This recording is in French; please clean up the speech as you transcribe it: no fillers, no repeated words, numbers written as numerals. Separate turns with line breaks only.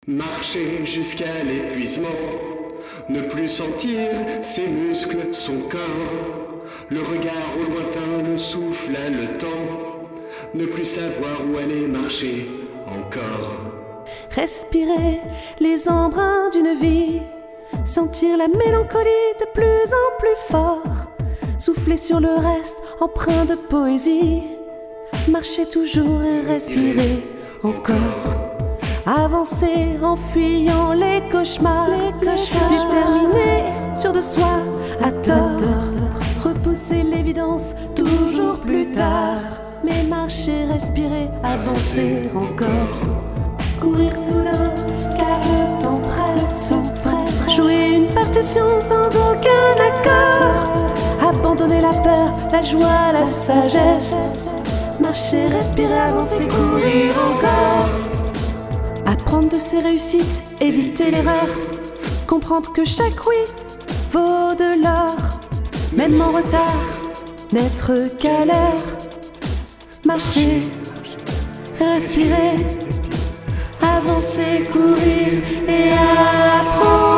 Marcher jusqu'à l'épuisement, ne plus sentir ses muscles, son corps, le regard au lointain, le souffle à le temps, ne plus savoir où aller marcher encore.
Respirer les embruns d'une vie, sentir la mélancolie de plus en plus fort, souffler sur le reste empreint de poésie, marcher toujours et respirer encore. Avancer en fuyant les cauchemars, déterminé sur de soi à tort, repousser l'évidence toujours plus tard, mais marcher, respirer, avancer encore, courir soudain car le temps presse, jouer une partition sans aucun accord, abandonner la peur, la joie, la sagesse, marcher, respirer, avancer, courir encore. Apprendre de ses réussites, éviter l'erreur, comprendre que chaque oui vaut de l'or, même en retard, n'être qu'à l'heure, marcher, respirer, avancer, courir et apprendre.